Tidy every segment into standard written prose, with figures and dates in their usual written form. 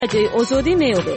آزادی می‌یابد.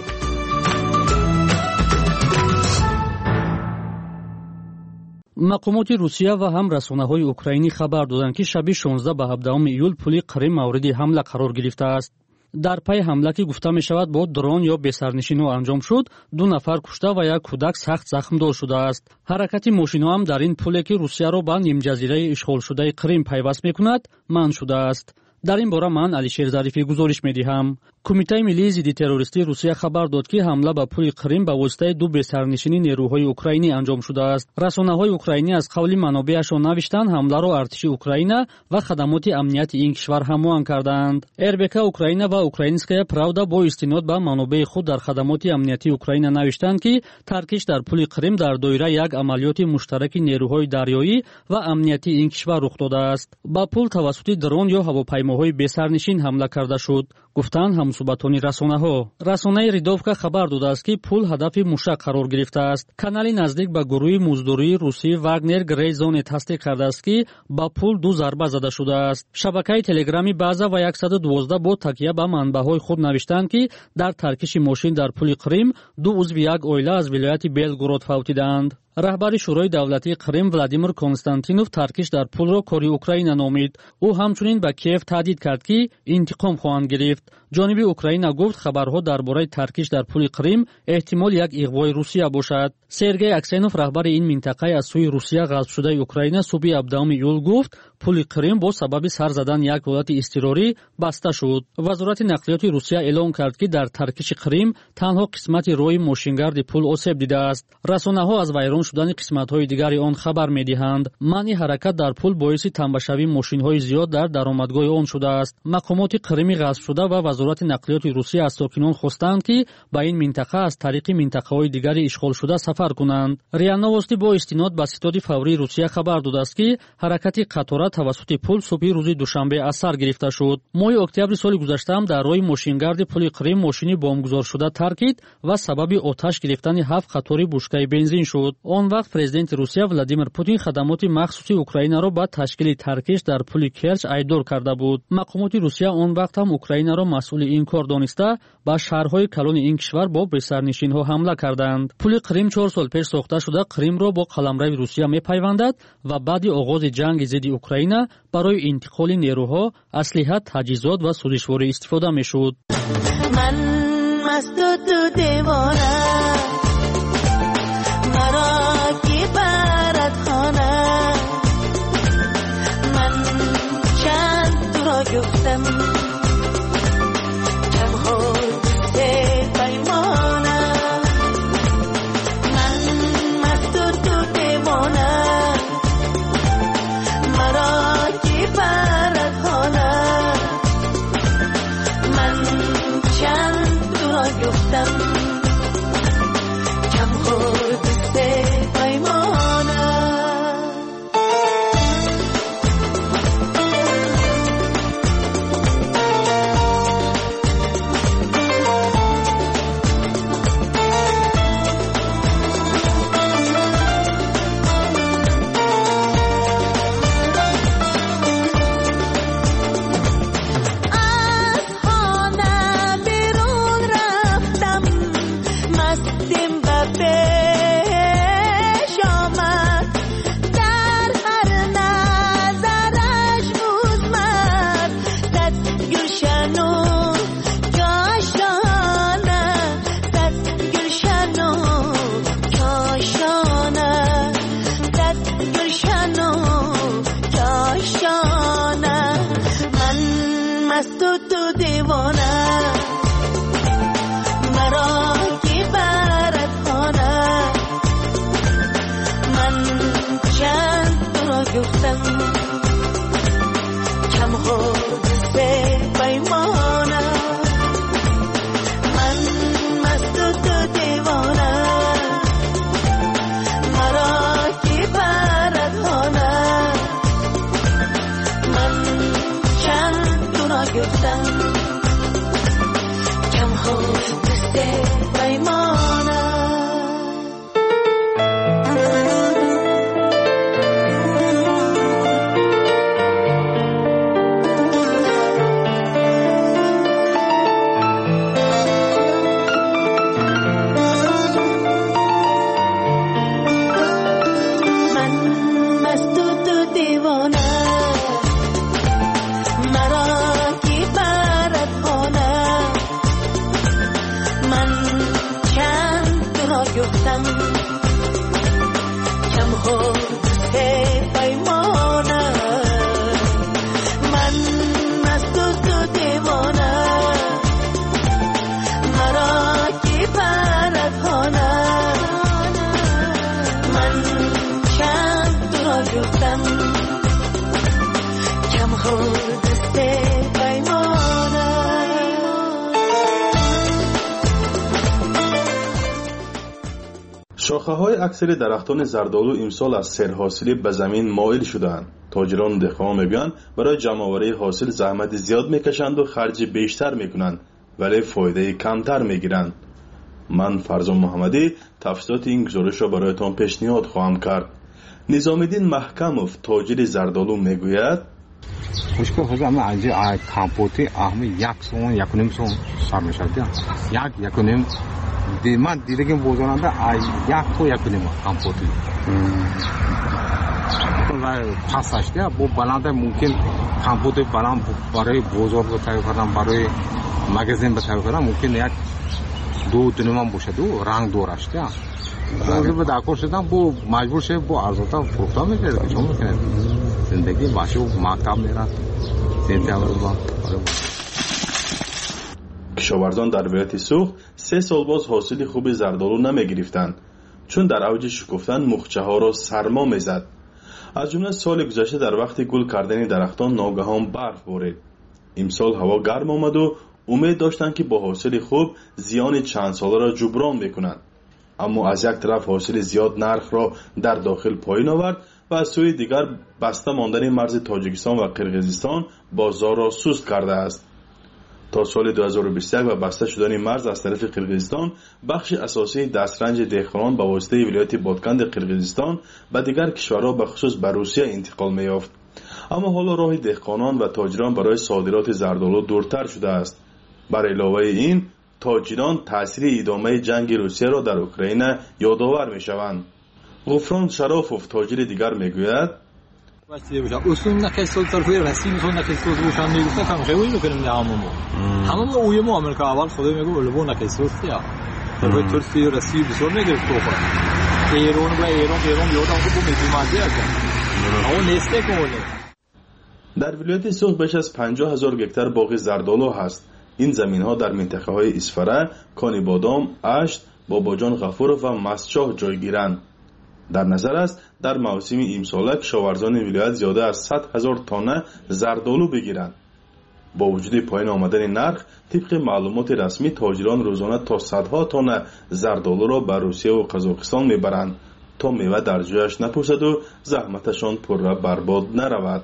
مقامات روسیه و هم رسانه‌های اوکراینی خبر دادند که شب 16 به 17 ایول پل قرم مورد حمله قرار گرفته است. در پی حمله که گفته می شود با درون یا بسرنشین‌ها انجام شد، 2 نفر کشته و یک کودک سخت زخم‌دار شده است. حرکت ماشین‌ها هم در این پلی که روسیه را به نیم جزیره اشغال شده قرم پیوست می‌کند، منع شده است. در این باره من علیشیر ظریفی گزارش می‌دهم. کمیته ملی ضد تروریستی روسیه خبر داد که حمله به پل قرم به واسطه 2 بسرنشینی نیروهای اوکراینی انجام شده است. رسانه‌های اوکراینی از قول منابعشان نوشتند حمله را ارتش اوکراین و خدمات امنیتی این کشور هماهنگ کردند. РБК اوکراین و اوکراینسکایا правда با استناد به منابع خود در خدمات امنیتی اوکراین نوشتند که ترکش در پل قرم در دایره یک عملیات مشترک نیروهای دریایی و امنیتی این کشور رخ داده است. با پل توسط درون یا هواپیماهای بسرنشین حمله کرده شد، گفتند همسوبتانی رسانه‌ها. رسانه ریدوفکا خبر داده است که پل هدف موشک قرار گرفته است. کانال نزدیک به گروه مزدوری روسی واگنر گری زون تصدیق کرده است که با پل 2 ضربه زده شده است. شبکه تلگرامی بازا و 112 با تکیه به منبع‌های خود نوشتند که در ترکش ماشین در پل قرم 2 عضو یک اویله از ولایت بلگورود فوتیدند. رهبر شورای دولتی قرم ولادیمیر کنستانتینوف ترکش در پل را کاری اوکراین نامید. او همچنین به کیف تهدید کرد که انتقام خواهند گرفت. جانب اوکراین گفت خبرها درباره ترکش در پل قرم احتمال یک اغوای روسیه باشد. سرگئی اکسینوف رهبر این منطقه از سوی روسیه غصب شده اوکراین صبح 17 ایول گفت پل قرم با سبب سر زدن یک دولت اضطراری بسته شد. وزارت نقلیات روسیه اعلام کرد که در ترکش قرم تنها قسمت روی ماشینگرد پل آسیب دیده است. رسانه‌ها از ویران شدن قسمت‌های دیگری آن خبر می‌دهند. منع حرکت در پل باعث تنبشوی ماشین‌های زیاد در درآمدگاه آن شده است. مقامات قرمی غصب شده و وزارت نقلیات روسیه از ساکنان خواستند که به این منطقه از طریق منطقه‌های دیگری اشغال شده سفر کنند. ریاء نوستی با استناد به ستاد فوری روسیه خبر داده است که حرکت قطار توسط پل صبح روز دوشنبه از سر گرفته شد. ماه اکتبر سال گذشته هم در روی ماشینگرد پل قرم ماشینی بمبگذار شده ترکید و سبب آتش گرفتن 7 قطار بشکه بنزین شد. آن وقت پرزیدنت روسیه ولادیمیر پوتین خدمات مخصوصی اوکراین را با تشکیل ترکش در پل کرچ ایدار کرده بود. مقامات روسیه آن وقت هم اوکراین را مسئول این کار دانسته به شهرهای کلان این کشور با بسرنشین‌ها حمله کردند. پل قرم 4 سال پیش ساخته شده قرم را با قلمرو روسیه می‌پیوندد و بعد آغاز جنگ ضد اوکراین برای انتقال نیروها، اسلحه، تجهیزات و سوزشواری استفاده می‌شد. من مست و تو دیوانه مرا کی برد خانه من چند تو را گفتم کم خود پیمانه من مست و تو دیوانه مرا کی برد خانه من چند تو را گفتم کم خود پیمانه گفتم کم خود پیمانه من از تو دیوانه مرا کی پرخانه من چند تو را گفتم کم خود پیمانه. شاخه‌های اکثر درختان زردآلو امسال از سرحاصلی به زمین مائل شدند. تاجران و دهقانان میگویند برای جمع‌آوری حاصل زحمت زیاد میکشند و خرج بیشتر میکنند ولی فایده کمتر میگیرند. من فرزان محمدی تفصیلات این گزارش را برایتان پیشنهاد خواهم کرد. نظام‌الدین محکموف تاجر زردآلو میگوید مشکل خود همه از کامپوتی همه یک سوم یک نیم سوم سر میشد یک نیم من دیده که بزرگنده یک تو یک نیم کامپوتی پسش ده با بلنده ممکن کامپوتی بلند برای بزرگ بتایی کردن برای مگزین بتایی کردن ممکن یک دو نیم باشه دو رنگ دورش ده به دکور شدن با مجبور شه با ارزاتا فروخته میکنه چون میکنه زندگی باشه و مکتب میرن زندگی با کشاورزان در ولایت سوخت 3 سال باز حاصل خوب زردآلو نمیگرفتند چون در اوج شکفتن مخچه ها را سرما میزد. از جمله سال گذشته در وقت گل کردن درختان ناگهان برف بارید. امسال هوا گرم آمد و امید داشتند که با حاصل خوب زیان چند ساله را جبران میکنند. اما از یک طرف حاصل زیاد نرخ را در داخل پایین آورد و از سوی دیگر بسته ماندن مرز تاجیکستان و قرقیزستان بازار را سست کرده است. تا سال 2021 و بسته شدن مرز از طرف قرقیزستان بخش اساسی دسترنج دهقانان به واسطه ولایت بادکند قرقیزستان به دیگر کشورها به خصوص به روسیه انتقال می‌یافت. اما حالا راه دهقانان و تاجران برای صادرات زردآلو دورتر شده است. بر علاوه این تاجران تاثیر ادامه جنگ روسیه را در اوکراین یادآور می‌شوند. غفران شرافوف تاجر دیگر میگوید اصلا نکسل طرفی رسمی مثلا نکسل روشن میگفته کم خیلی میکنیم همون اوی ما آمریکا اول خدای میگه ولبو نکسل سیا طرفی ترسی رسمی بسیار میگرفت تو ایران یادم بود میتونم اما نیسته کنه. در ولایت سوخت بیش از 50,000 گکتار باغ زردآلو هست. این زمین ها در منطقه های اسفره، کانی بادام، اشت، باباجان غفورов و مسچاه جای گیرند. در نظر است در موسم امساله کشاورزان ولایت زیاده از 100,000 تانه زردآلو بگیرند. با وجود پایین آمدن نرخ طبق معلومات رسمی تاجران روزانه تا صدها تانه زردآلو را به روسیه و قزاقستان میبرند تا میوه در جایش نپوسد و زحمتشان پر برباد نرود.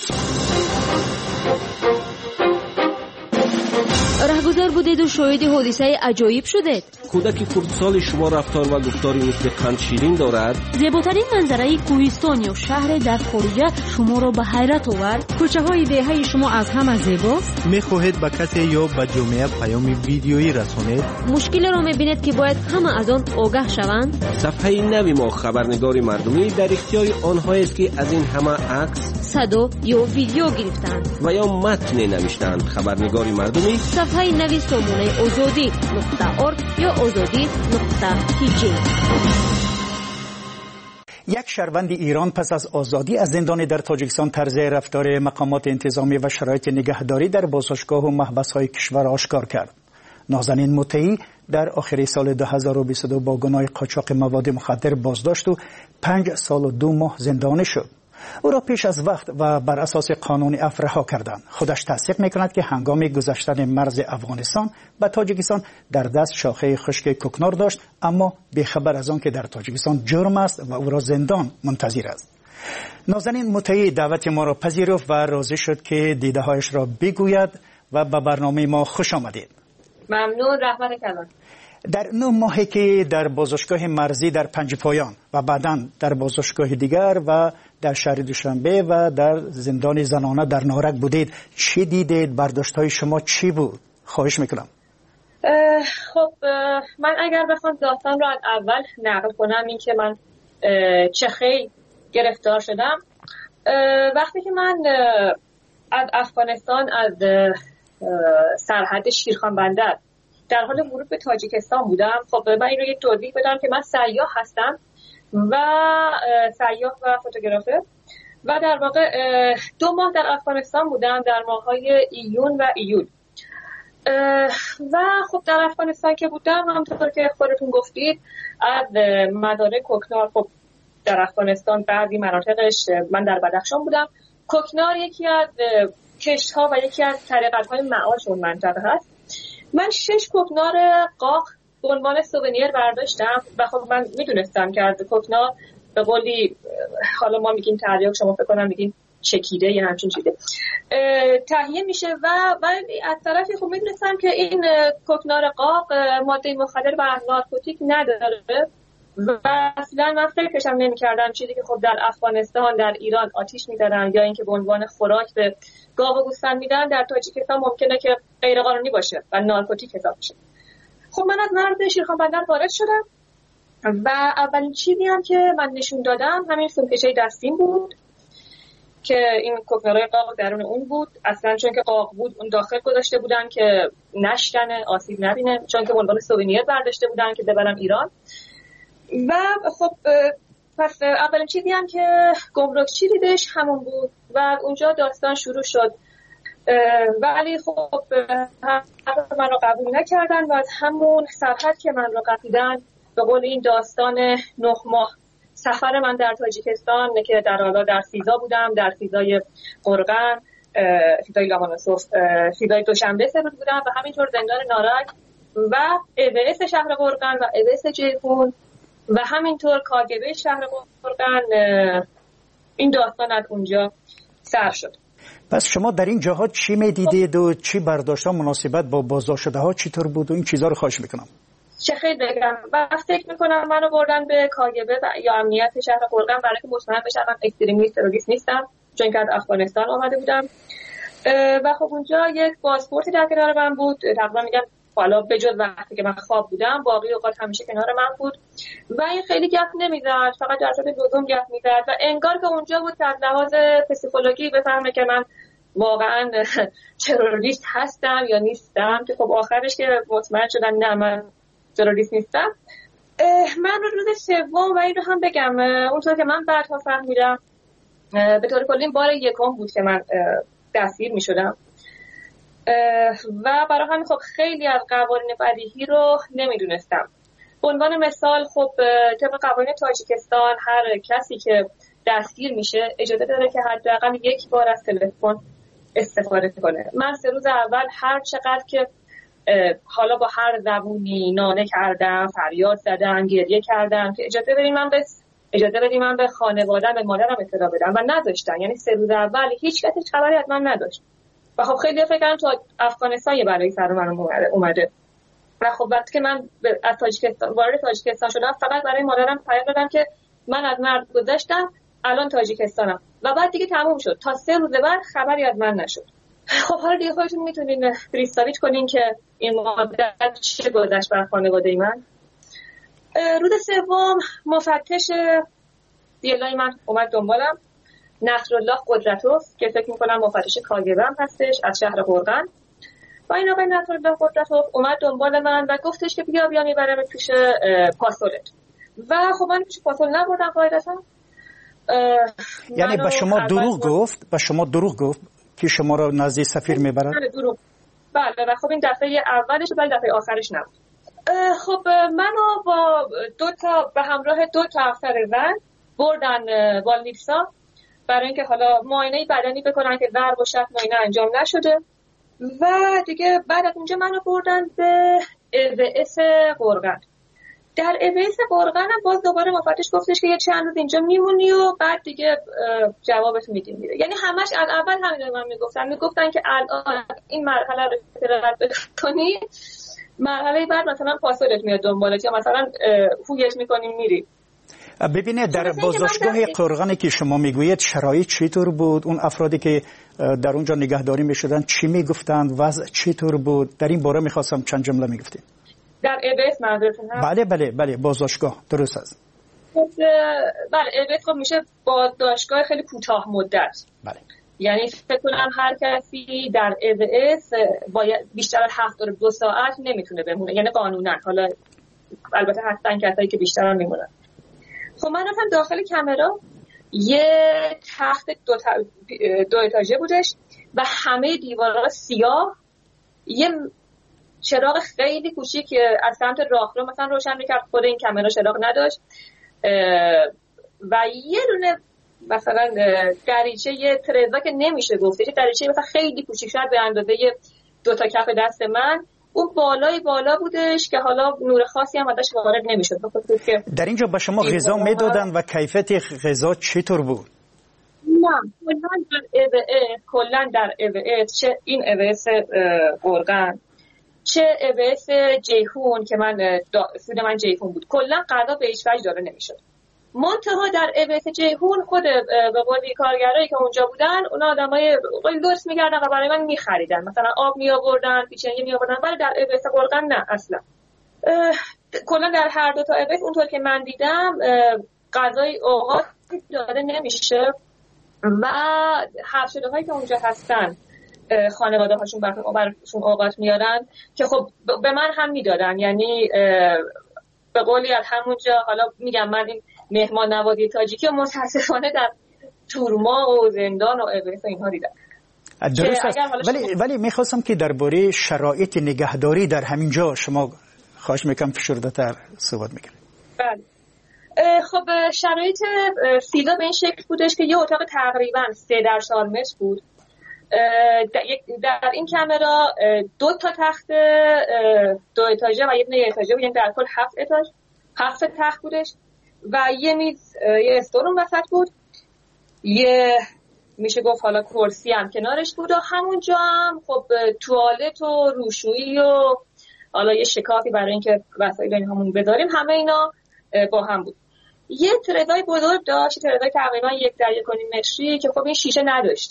رهگذر بودید و شاهد حادثه عجایب شدید. کودک خردسال شما رفتار و گفتاری مثل قند شیرین دارد. زیباترین منظره کوهستان یا شهر در خارجه شما را به حیرت آورد. کوچه های دهه شما از همه زیباست. میخواهید به کسی یا به جامعه پیام ویدیویی رسانید؟ مشکلی را میبینید که باید همه از آن آگاه شوند. صفحه نوی ما خبرنگار مردمی در اختیار آنها است که از این همه عکس، صدا یا ویدیو گرفتند و یا متن نوشتند. خبرنگار مردمی صفحه نوی سامانه azadi.org یا azadi.kg. یک شهروند ایران پس از آزادی از زندان در تاجیکستان طرز رفتار مقامات انتظامی و شرایط نگهداری در بازداشتگاه و محبس‌های کشور آشکار کرد. نازنین مطیعی در آخر سال 2022 با گناه قاچاق مواد مخدر بازداشت و 5 سال و 2 ماه زندانی شد. او را پیش از وقت و بر اساس قانون عفو رها کردند. خودش تصدیق می‌کند که هنگام گذشتن مرز افغانستان به تاجیکستان در دست شاخه خشک کوکنار داشت، اما بیخبر از آن که در تاجیکستان جرم است و او را زندان منتظر است. نازنین مطیعی دعوت ما را پذیرفت و راضی شد که دیده‌هایش را بگوید و به برنامه ما خوش آمدید. ممنون. رحمت کلام. در 9 ماهی که در بازداشتگاه مرزی در پنجپایان و بعداً در بازداشتگاه دیگر و در شهر دوشنبه و در زندان زنانه در نارک بودید، چی دیدید؟ برداشت‌های شما چی بود؟ خواهش میکنم. خب من اگر بخوام داستان رو از اول نقل کنم، این که من چه خیلی گرفتار شدم. وقتی که من از افغانستان از سرحد شیرخان بندر در حال ورود به تاجیکستان بودم. خب من این رو یک توضیح بدم که من سیاح هستم و سیاح و فوتوگرافر و در واقع 2 ماه در افغانستان بودم در ماه‌های ایون و ایول. و خب در افغانستان که بودم همونطور که خودتون گفتید از مدارک کوکنار، خب در افغانستان بعضی مناطقش، من در بدخشان بودم، کوکنار یکی از کشت‌ها و یکی از طریقت‌های معاش اون منطقه هست. من 6 کوکنار قاق به عنوان سوونیر برداشتم و خب من میدونستم که از کوکنار به قولی حالا ما میگیم تریاک، شما فکر کنم میگین چکیده یا همچین چیزی تهیه میشه و از طرفی خب میدونستم که این کوکنار قاق ماده مخدر و نارکوتیک نداره و اصلا من فکرشم نمی‌کردم چیزی که خب در افغانستان، در ایران آتیش می‌زدن یا اینکه به عنوان خوراک به گاو و گوسفند میدن، در تاجیکستان ممکنه که غیر قانونی باشه و نارکوتیک حساب بشه. خب من از مرز شیرخان بندر وارد شدم و اولین چیزی هم که من نشون دادم همین سومکشه دستیم بود که این کوکنارای قاق درون اون بود. اصلا چون که قاق بود اون داخل گذاشته بودن که نشکنه، آسیب نبینه، چون که به عنوان سوونیر برداشته بودن که ببرم ایران. و خب پس اولین چیزی هم که گمرکچی دیدش همون بود و اونجا داستان شروع شد. ولی خب من رو قبول نکردن و از همون سرحد که من رو قپیدن به قول این داستان 9 ماه سفر من در تاجیکستان که در حالا در سیزا بودم، در سیزای قرغن، سیزای لاهانوسوف، سیزای دوشنبه سپید بودم و همینطور زندان نارک و اوس شهر قرغن و اوس جیهون و همینطور کاگبه شهر قرغن. این داستان از اونجا سر شد. پس شما در این جاها چی میدیدید و چی برداشت مناسبت با بازداشت شده ها چطور بود و این چیزا رو خواهش میکنم. چه خیلی بگم و فکر میکنم منو بردن به کاگبه یا امنیت شهر قرغن برای که مطمئن بشم من اکستریمیست تروریست نیستم، چون که از افغانستان آمده بودم. و خب اونجا یک پاسپورتی در کنار من بود، تقریبا میگم حالا به جز وقتی که من خواب بودم باقی اوقات همیشه کنار من بود و این خیلی گپ نمیزد، فقط در صورت لزوم گپ میزد و انگار که اونجا بود که از لحاظ پسیکولوژی بفهمه که من واقعا تروریست هستم یا نیستم، که خب آخرش که مطمئن شدن نه من تروریست نیستم. من روز سوم و این رو هم بگم اونطور که من بعدها فهمیدم به طور کلی بار یکم بود که من دستگیر میشدم و برای همین خب خیلی از قوانین بدیهی رو نمیدونستم. به عنوان مثال خب طبق قوانین تاجیکستان هر کسی که دستگیر میشه اجازه داره که حداقل 1 بار از تلفن استفاده کنه. من 3 روز اول هر چقدر که حالا با هر زبونی ناله کردم، فریاد زدم، گریه کردم که اجازه بدید من به خانواده‌ام، به مادرم اطلاع بدم و نذاشتن. یعنی 3 روز اول هیچ کسی خبری از من نداشت و خب خیلی فکر کردم تو افغانستان یه بلایی سر من اومده و خب وقتی که من از تاجیکستان وارد تاجیکستان شدم فقط برای مادرم پیام دادم که من از مرز گذشتم، الان تاجیکستانم و بعد دیگه تموم شد. تا 3 روز بعد خبری از من نشد. خب حالا دیگه خودتون میتونین پریستاویچ کنین که این مدت چه گذشت بر خانواده من. روز سوم مفتش دیلای من اومد دنبالم، نصرالله قدرتوف که فکر میکنم مفتش کاگبه هم هستش از شهر قرغن و این آقای نصرالله قدرتوف اومد دنبال من و گفتش که بیا میبرم پیش پاسولت و خب من پیش پاسول نبردم قاعدتا. یعنی به شما دروغ گفت که شما رو نزد سفیر میبرد؟ بله و خب این دفعه اولش ولی دفعه آخرش نبود. خب منو با به همراه 2 افسر زن بردن والنیفسا برای اینکه حالا معاینه بدنی بکنن که ضرب و شتم معاینه انجام نشده و دیگه بعد از اونجا منو بردن به اوس قرغن. در اوس قرغن هم باز دوباره مفتش گفتش که یه چند روز اینجا میمونی و بعد دیگه جوابت میدیم میره. یعنی همش از اول همین رو من میگفتن که الان این مرحله رو رد بکنی، مرحله بعد مثلا پاسولت میاد دنبالت یا مثلا هویت میکنیم میری. ببینید در بازداشتگاه قرغنی که شما میگویید شرایط چطور بود؟ اون افرادی که در اونجا نگهداری میشدن چی میگفتند؟ وضع چطور بود؟ در این باره میخواستم چند جمله میگفتید. در اوس منظورتون هست؟ بله بازداشتگاه درست است. بله اوس خب میشه بازداشتگاه خیلی کوتاه مدت. بله. یعنی فکر کنم هر کسی در EVS باید بیشتر از 72 ساعت نمیتونه بمونه، یعنی قانونا. حالا البته هستن کسایی که بیشتر هم میمونن. خب من رفتم داخل کامرا، یه تخت دو اتاژه بودش و همه دیوارها سیاه، یه چراغ خیلی کوچیک از سمت راهرو مثلا روشن میکرد، خود این کامرا چراغ نداشت، و یه دونه مثلا دریچه، یه ترزا که نمیشه گفته، دریچه مثلا خیلی کوچیک، شاید به اندازه 2 تا کف دست من، اون بالا بودش که حالا نور خاصی هم ازش وارد نمیشد. در اینجا به شما غذا میدادن و کیفیت غذا چطور بود؟ نه کلا در EVS، چه این EVS گرگان چه EVS جیهون که سود من جیهون بود، کلا غذا به هیچ وجه داده نمیشد. منتها در EVS جیهون خود به قولی کارگرایی که اونجا بودن، اونا آدمای لطف می‌کردن و برای من می‌خریدن، مثلا آب می‌آوردن، پیچنگی می‌آوردن، ولی در EVS گرگان نه اصلا. کلا در هر دو تا EVS اونطور که من دیدم غذای اوقات داده نمیشه و حبس شده‌هایی که اونجا هستن خانواده هاشون براشون اوقات میارن که خب به من هم میدادن، یعنی به قولی از همونجا. حالا میگم من این مهمان نوازی تاجیکی متاسفانه در تورما و زندان و EVS اینها دیدم. درست است، ولی میخواستم که درباره شرایط نگهداری در همینجا شما خواهش میکنم فشرده‌تر صحبت میکنید. بله. خب شرایط سیدا به این شکل بودش که یه اتاق تقریبا 3x4 متر بود. در این کامرا 2 تا تخت 2 اتاژه و یه اتاژه بود، یعنی در کل 7 تخت بودش و یه میز، یه استورون وسط بود، یه میشه گفت حالا کرسی هم کنارش بود و همونجا هم خب توالت و روشویی و حالا یه شکافی برای اینکه وسایل اینهامون بذاریم، همه اینا با هم بود. یه ترزای بزرگ داشت، ترزای تقریبا 1x1.5 متری که خب این شیشه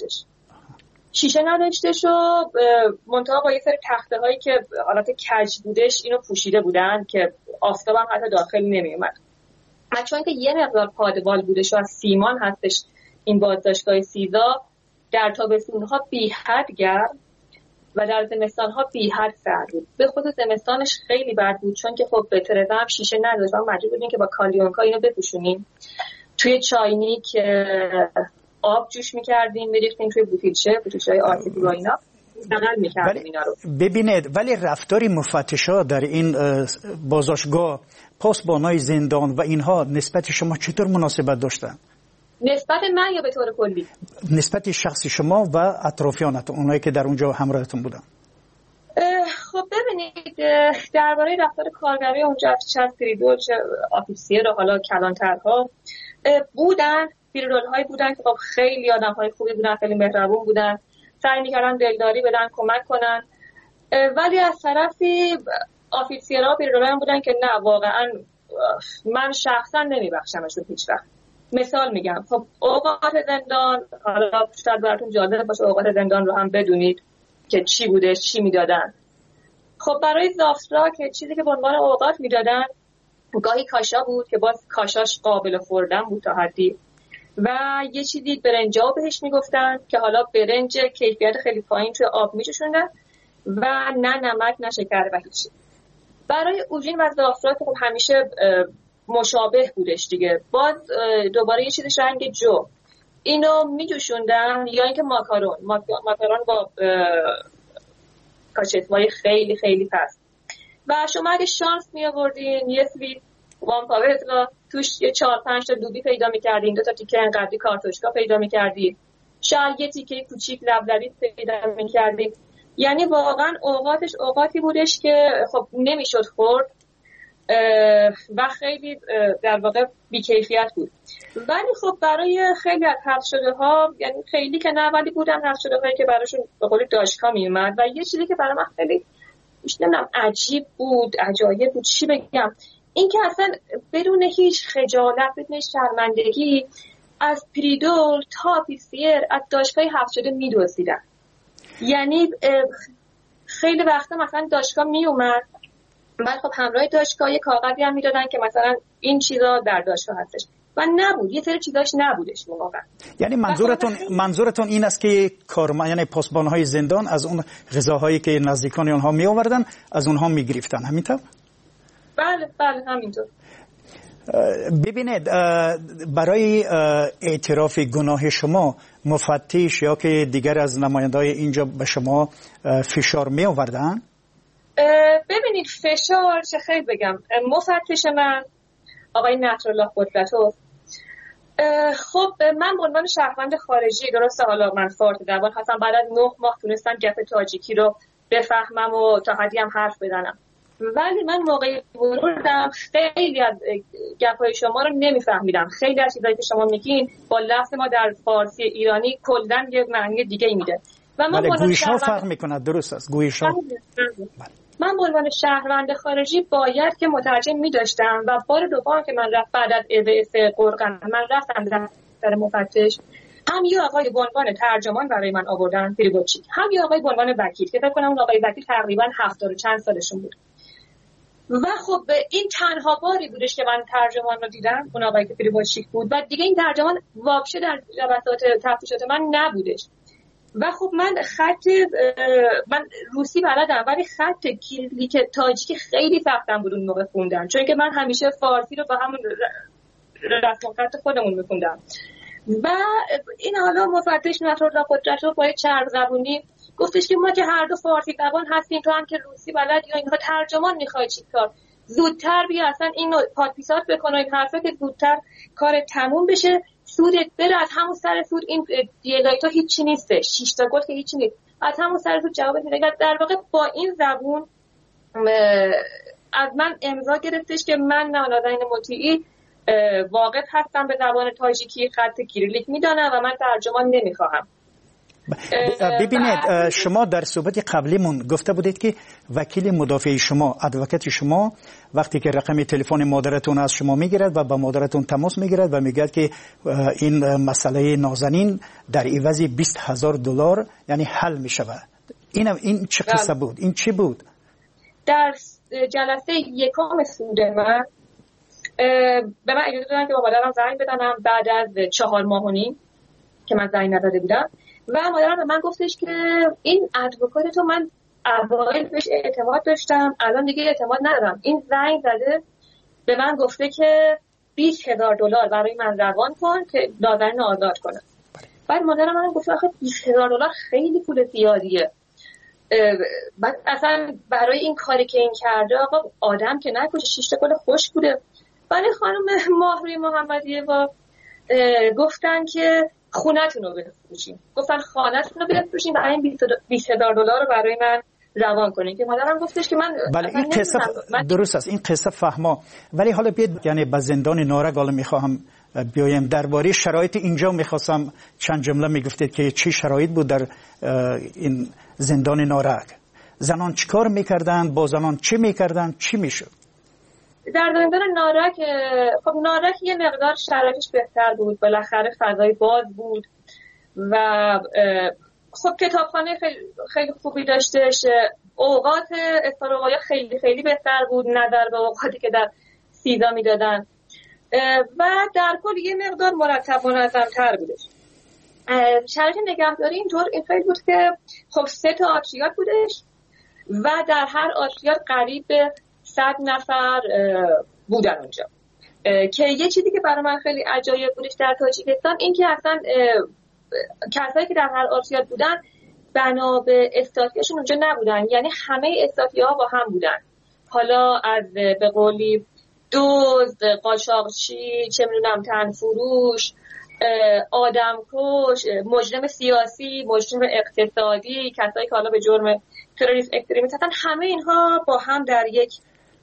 نداشتش و منتها با یه سری تخته هایی که حالت کج بودش اینو پوشیده بودن که آفتاب هم حتی داخل نمی اومد. چون که یه مقدار پادوال بودش و از سیمان هستش این بازداشتگاه سیدا، در تابستون‌ها بی حد گرم و در زمستان‌ها بی حد سرد بود. به خصوص زمستانش خیلی بد بود چون که خب ترزا هم شیشه نداشت و مجبور بودیم که با کالیونکا اینو بپوشونیم. توی چاینی که آب جوش می‌کردیم می‌ریختیم توی بوتیلچه‌های آرتیفی و اینا نقل می‌کردیم اینا رو. ببینید ولی رفتار مفتشا در این بازداشتگاه، پاسبانای زندان و اینها نسبت شما چطور مناسبت داشتن؟ نسبت من یا به طور کلی؟ نسبت شخصی شما و اطرافیانتون، اونایی که در اونجا همراهتون بودن. خب ببینید درباره رفتار کارگرای اونجا چه پریدول چه آفیسیر و حالا کلانترها بودن، پیرول‌هایی بودن که خب خیلی آدم‌های خوبی بودن، خیلی مهربون بودن، سعی می‌کردن دلداری بدن، کمک کنن، ولی از طرفی آفیسیرها پیرول‌ها بودن که نه واقعا من شخصا نمیبخشمشون هیچ وقت. مثال میگم، خب اوقات زندان، حالا شاید براتون جالب باشه اوقات زندان رو هم بدونید که چی بوده، چی میدادن. خب برای زافترا که چیزی که به عنوان اوقات میدادن گاهی کاشا بود که باز کاشاش قابل خوردن بود تا حدی، و یه چیزی برنجاو بهش میگفتن که حالا برنج کیفیت خیلی پایین توی آب میچشوندن و نه نمک نه شکر و هیچی. برای اوژین و زافترا که خب همیشه مشابه بودش دیگه، باز دوباره یه چیزش رنگ جو اینو میجوشوندن، یا اینکه ماکارون با کاچتوای خیلی خیلی پست. و شما اگه شانس می آوردین یه سویت وان پاورت و توش یه 4-5 تا دوبی پیدا می‌کردین، 2 تا تیکه انقدری کارتوشکا پیدا می‌کردین، شاید یه تیکه کوچیک لبلبی پیدا می‌کردین. یعنی واقعا اوقاتش اوقاتی بودش که خب نمیشد خورد و خیلی در واقع بی‌کیفیت بود. ولی خب برای خیلی از حبس شده‌ها، یعنی خیلی که نه ولی بودن حبس شده‌هایی که براشون به قول داشکا میومد، و یه چیزی که برای من خیلی نمیدونم عجیب بود، عجایب بود، چی بگم، این که اصلا بدون هیچ خجالت، بدون هیچ شرمندگی از پریدول تا پیسیر از داشکای حبس شده میدوزیدن. یعنی خیلی وقتا مثلا داشکا میومد، بعد خب همراه داشکا یه کاغذی هم میدادن که مثلا این چیزا در داشکا هستش، و نبود، یه سری چیزاش نبودش واقعا. یعنی منظورتون این است که یعنی پاسبان‌های زندان از اون غذاهایی که نزدیکان اونها می آوردن از اونها می گرفتن، همینطور؟ بله همینطور. ببینید برای اعتراف گناه شما مفتش یا که دیگر از نماینده‌های اینجا به شما فشار می آوردن؟ ببینید فشار چه خیلی بگم، مفتش من آقای نصرالله قدرتوف، خب من به عنوان شهروند خارجی، درسته حالا من فارس زبان هستم، بعد از 9 ماه تونستم گپ تاجیکی رو بفهمم و تا حدی هم حرف بزنم، ولی من موقعی بودم خیلی از گپ‌های شما رو نمیفهمیدم. خیلی از چیزایی که شما میگین با لفظ ما در فارسی ایرانی کلاً یه معنی دیگه میده و من گویش‌ها فرق میکنه. درست است، گویش‌ها. من به عنوان شهروند خارجی باید که مترجم می‌داشتم و بار دوم که من بعد از EBS قرقن من رفتم در مفتش، هم یه آقای به عنوان ترجمان برای من آوردن پریبوچی، هم یه آقای به عنوان وکیل که فکر کنم اون آقای وکیل تقریبا 70 و چند سالشون بود و خب این تنها باری بودش که من ترجمان رو دیدم، اون آقای که پریبوچی بود و دیگه این ترجمان واقعا در جلسات تفتیشات من نبودش و خب من روسی بلدم ولی خط کلیک تاجیکی خیلی سختم بود اون موقع خوندم، چون که من همیشه فارسی رو با همون رسم و خط خودمون میخوندم و این حالا مفتش نصرالله قدرتوف با چرب زبونی گفتش که ما که هر دو فارسی زبان هستیم، تو هم که روسی بلد یا اینها ترجمان میخوای چیکار، زودتر بیا اصلا اینو پادپیسات بکن و این حرفا که زودتر کار تموم بشه، سودت بره، از همون سر سود این دیلایتو هیچی نیسته، 6 تا گفت که هیچی نیست، از همون سر سود جواب میده. در واقع با این زبون از من امضا گرفتش که من نازنین مطیعی واقف هستم به زبان تاجیکی، خط کیریلیک میدانم و من ترجمان نمیخواهم. ببینید شما در صحبت قبلیمون گفته بودید که وکیل مدافع شما، ادوکات شما وقتی که رقم تلفن مادرتون از شما میگیرد و با مادرتون تماس میگیرد و میگه که این مسئله نازنین در عوض $20,000 یعنی حل میشود، این چه قصه بود؟ این چی بود؟ در جلسه یکم سود من به من اجازه دادن که با مادرم زنگ بزنم بعد از 4 ماه و نیم که من زنگ نزده بودم و مادرم به من گفتش که این ادوکات تو من اوایل بهش اعتماد داشتم، الان دیگه اعتماد ندارم، این زنگ زده به من گفته که $20,000 برای من روان کن که نازنین آزاد کنه. بعد مادرم من گفت آخه $20,000 خیلی پول زیادیه، بعد اصلا برای این کاری که این کرده آقا آدم که نکشه، 6 تا گل خوش بوده. ولی خانم ماهروی محمدیه با گفتن که خونه‌تون رو بفروشین، گفتن خانه‌تون رو بفروشین و این $20,000 رو برای من روان کنین که مادرم گفتش که من بله این قصه درست است، این قصه فهما. ولی حالا بیاد یعنی به زندان نارک حالا میخواهم بیایم، درباره شرایط اینجا میخواستم چند جمله میگفتید که چی شرایط بود در این زندان نارک، زنان چیکار میکردن، با زنان چی میکردن، چی میشد در زندان نارک؟ خب نارک یه مقدار شرایطش بهتر بود، بالاخره فضای باز بود و خب کتابخانه خیلی خوبی داشتش، اوقات استراحت خیلی خیلی بهتر بود نظر به اوقاتی که در سیدا میدادن و در کل یه مقدار مرتب و منظم‌تر بودش. شرایط نگهداری اینطور این خیلی بود که خب 3 تا آتریات بودش و در هر آتریات قریب به 100 نفر بودن اونجا که یه چیزی که برای من خیلی عجایب بودش در تاجیکستان این که اصلا کسایی که در هر آتریات بودن بنا به استاتیاشون اونجا نبودن، یعنی همه استاتیاها با هم بودن، حالا از به قولی دزد، قاچاقچی، چه میدونم تنفروش، آدمکش، مجرم سیاسی، مجرم اقتصادی، کسایی که حالا به جرم تروریسم اکستریمیسم هستن، همه اینها با هم در یک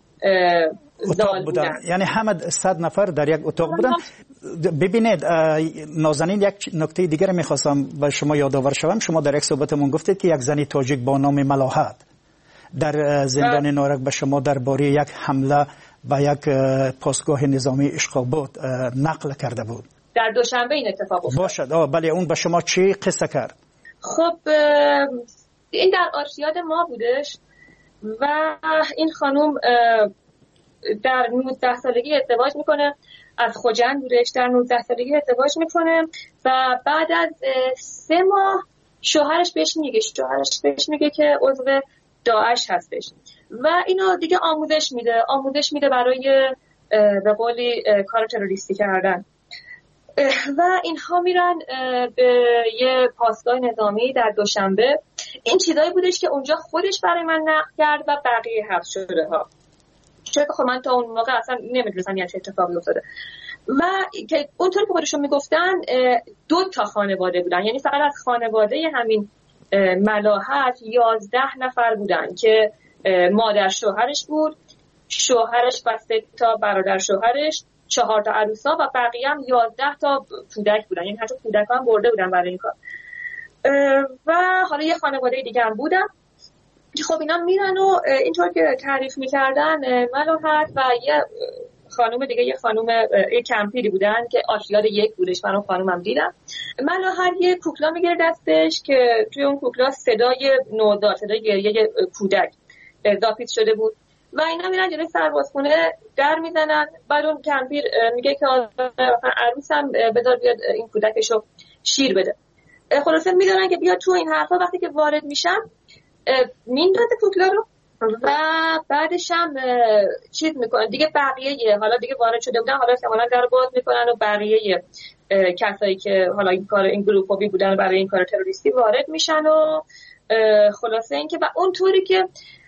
اتاق بودن. یعنی همه 100 نفر در یک اتاق بودن. ببینید نازنین، یک نکته دیگر میخواستم به شما یادآور شوم. شما در یک صحبتمون گفتید که یک زنی تاجیک با نام ملاحت در زندان نارک به شما درباره یک حمله به یک پاسگاه نظامی اشقاباد نقل کرده بود. در دوشنبه این اتفاق افتاد. باشد. بله اون به شما چی قصه کرد؟ خب این در آرشیاد ما بودش و این خانم در 19 سالگی ازدواج میکنه، از خوجندورش در 19 سالگی ازدواج میکنه و بعد از 3 ماه شوهرش بهش میگه که عضو داعش هستش و اینو دیگه آموزش میده برای به قولی کار تروریستی کردن و اینها میرن به یه پاسگاه نظامی در دوشنبه. این چیزایی بودش که اونجا خودش برای من نقل کرد و بقیه حبس شده ها، چون خب من تا اون موقع اصلا نمیدونستم یه اتفاقی افتاده و که اونطور که خودشون میگفتن 2 خانواده بودن، یعنی فقط از خانواده همین ملاحت 11 نفر بودن که مادر شوهرش بود، شوهرش و 3 برادر شوهرش، 4 عروسا و بقیه هم 11 کودک بودن، یعنی حتی کودک‌ها هم برده بودن برای این کار. و حالا یه خانواده دیگه هم بودن که خب اینا میرن و اینطور که تعریف میکردن ملاحت و یه خانم دیگه، یه کمپیری بودن که آشیار 1 بودش، من اون خانومم دیدم. ملاحت یه کوکلا میگیره دستش که توی اون کوکلا صدای نوزاد، صدای گریه کودک اضافه شده بود و اینا میرن جلوی سربازخونه در میزنن. بعد اون کمپیر میگه که عروسم بذار بیاد این کودکشو شیر بده. خلاصه میدونن که بیاد تو این حرفا. وقتی که وارد میشن میندازه کوکلا رو و بعدش هم چیز میکنن دیگه، بقیه حالا دیگه وارد شده بودن، حالا احتمالاً در باز میکنن و بقیه کسایی که حالا این گروپی بودن برای این کار تروریستی وارد میشن و خلاصه این که و اونطوری که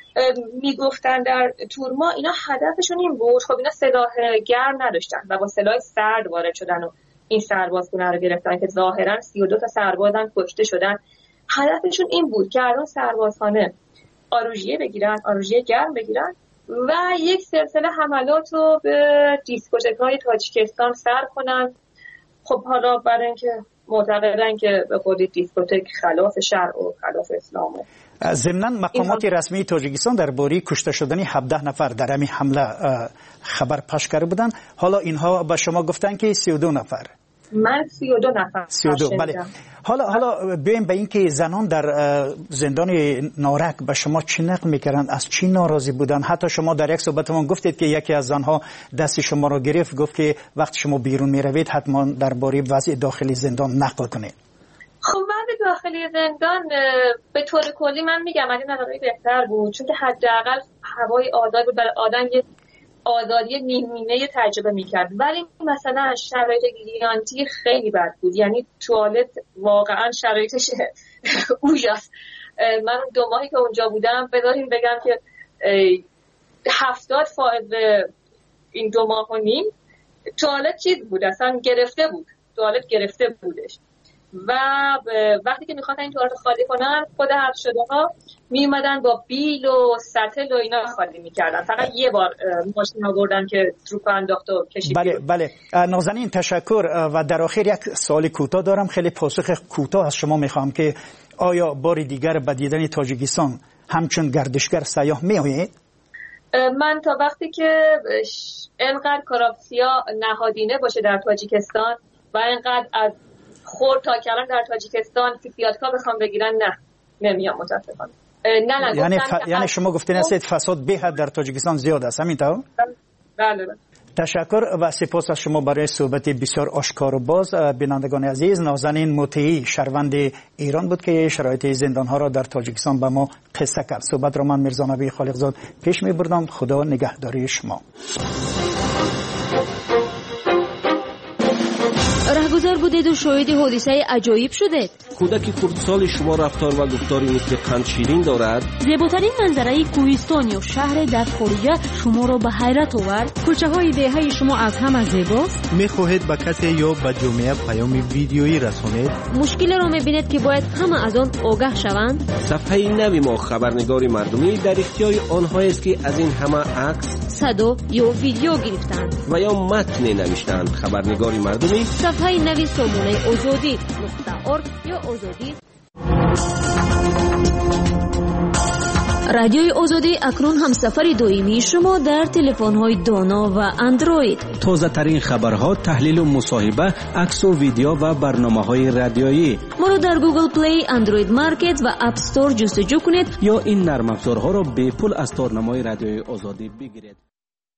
میگفتن در تورما اینا هدفشون این بود. خب اینا سلاح گرم نداشتن و با سلاح سرد وارد شدن و این سربازخونه رو گرفتن که ظاهرا 32 سربازم کشته شدن. هدفشون این بود که الان سربازخانه آروژیه بگیرن، آروژیه گرم بگیرن و یک سلسله حملات رو به دیسکوتک‌های تاجیکستان سر کنن. خب حالا برای اینکه معتقدن که به قول دیسکوتک خلاف شرع و خلاف اسلامه. ضمناً مقامات رسمی تاجیکستان درباره کشته شدن 17 نفر در همین حمله خبر پخش کرده بودند. حالا اینها به شما گفتن که 32 نفر. من 32 نفر. 32 بله. حالا بیایم به این که زنان در زندان نارک به شما چی نقل میکردن، از چی ناراضی بودن؟ حتی شما در یک صحبتتون گفتید که یکی از زنها دست شما رو گرفت، گفت که وقتی شما بیرون میروید حتما درباره وضع داخلی زندان نقل کنید. خب وضع داخلی زندان به طور کلی من میگم از این نظر بهتر بود، چون که حداقل هوای آزاد بود، برای آدم یه آزادی نیمه تجربه میکرد. ولی مثلا شرایط گیانتی خیلی بد بود، یعنی توالت واقعا شرایطش اوجاست. من 2 ماهی که اونجا بودم بذارین بگم که 70% این 2 ماه و نیم توالت چیز بود، اصلا توالت گرفته بودش و وقتی که میخواستن این توالت خالی کنن خود حبس شده ها میومدن با بیل و سطل و اینا خالی میکردن. فقط یه بار ماشین آوردن که تروپ انداخت و کشید. بله نازنین تشکر. و در آخر یک سوال کوتاه دارم، خیلی پاسخ کوتاه از شما میخوام که آیا بار دیگر به دیدن تاجیکستان همچون گردشگر سیاح میآیید؟ من تا وقتی که انقدر کراپسیا نهادینه باشه در تاجیکستان و انقدر از خورد تا کلان در تاجیکستان فیفیاتکا بخوام بگیرن نمیام متاسفانه. یعنی شما گفتین هستید فساد به حد در تاجیکستان زیاد است، همینطور؟ بله. تشکر و سپاس از شما برای صحبت بسیار آشکار و باز. بینندگان عزیز، نازنین مطیعی شهروند ایران بود که شرایط زندان‌ها را در تاجیکستان به ما قصه کرد. صحبت را من میرزا نبی خالقزاد پیش می‌بردم. خدا نگهداری شما. رهگذر بودید و شاهد حادثه عجایب شدید. کودک خردسال شما رفتار و گفتاری مثل قند شیرین دارد. زیباترین منظره کوهستانی و شهر در خارج شما را به حیرت آورد. کوچه های دهه شما از همه زیباست. میخواهید به کسی یا به جامعه پیام ویدیویی رسانید؟ مشکل را میبینید که باید همه از آن آگاه شوند. صفحه نوی ما خبرنگار مردمی در اختیار آنهایی است که از این همه عکس، صدا یا ویدیو گرفتند و یا متن نوشتند. خبرنگار مردمی صفحه نوی سامانه آزادی.org یا آزادی. رادیوی آزادی اکنون هم سفر دائمی شما در تلفن‌های دانا و اندروید. تازه ترین خبرها، تحلیل و مصاحبه، عکس و ویدیو و برنامه‌های رادیویی. ما را در گوگل پلی، اندروید مارکت و اپ استور جستجو کنید یا این نرم افزارها را به پول از تارنمای رادیوی آزادی بگیرید.